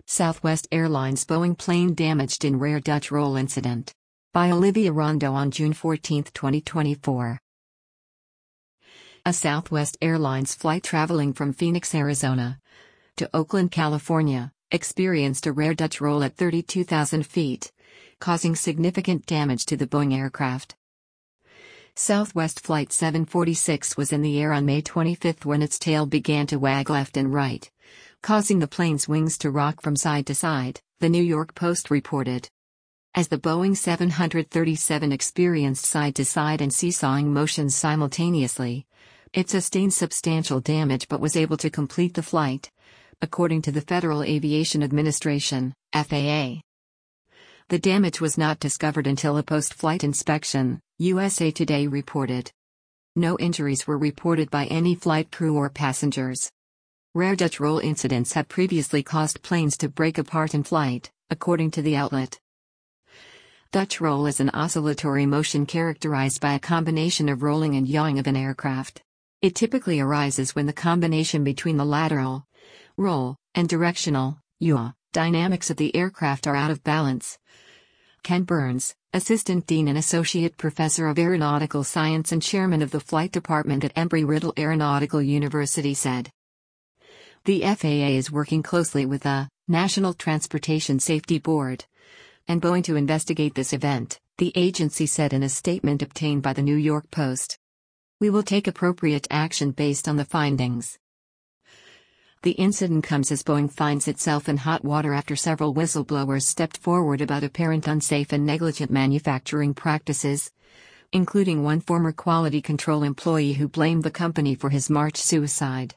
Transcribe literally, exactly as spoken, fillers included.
Southwest Airlines Boeing plane damaged in rare Dutch roll incident. By Olivia Rondo on June fourteenth, twenty twenty-four. A Southwest Airlines flight traveling from Phoenix, Arizona, to Oakland, California, experienced a rare Dutch roll at thirty-two thousand feet, causing significant damage to the Boeing aircraft. Southwest Flight seven forty-six was in the air on May twenty-fifth when its tail began to wag left and right, causing the plane's wings to rock from side to side, the New York Post reported. As the Boeing seven thirty-seven experienced side-to-side and seesawing motions simultaneously, it sustained substantial damage but was able to complete the flight, according to the Federal Aviation Administration, F A A. The damage was not discovered until a post-flight inspection, U S A Today reported. No injuries were reported by any flight crew or passengers. Rare Dutch roll incidents have previously caused planes to break apart in flight, according to the outlet. Dutch roll is an oscillatory motion characterized by a combination of rolling and yawing of an aircraft. It typically arises when the combination between the lateral, roll, and directional, yaw, dynamics of the aircraft are out of balance. Ken Burns, Assistant Dean and Associate Professor of Aeronautical Science and Chairman of the Flight Department at Embry-Riddle Aeronautical University said. The F A A is working closely with the National Transportation Safety Board and Boeing to investigate this event, the agency said in a statement obtained by the New York Post. We will take appropriate action based on the findings. The incident comes as Boeing finds itself in hot water after several whistleblowers stepped forward about apparent unsafe and negligent manufacturing practices, including one former quality control employee who blamed the company for his March suicide.